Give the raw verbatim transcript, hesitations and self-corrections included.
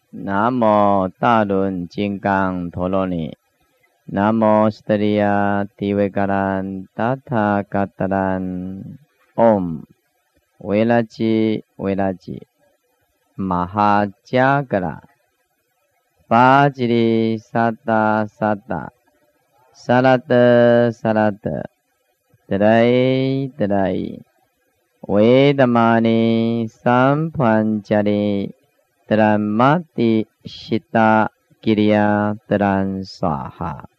南无大轮金刚陀罗尼，南无斯特利亚提维嘎兰达塔嘎达兰唵，维拉吉维拉吉，玛哈加格拉，巴吉利萨达萨达，萨拉德萨拉德，德来德来，维达玛尼三盘加利。德兰玛蒂西达吉利亚德兰萨哈。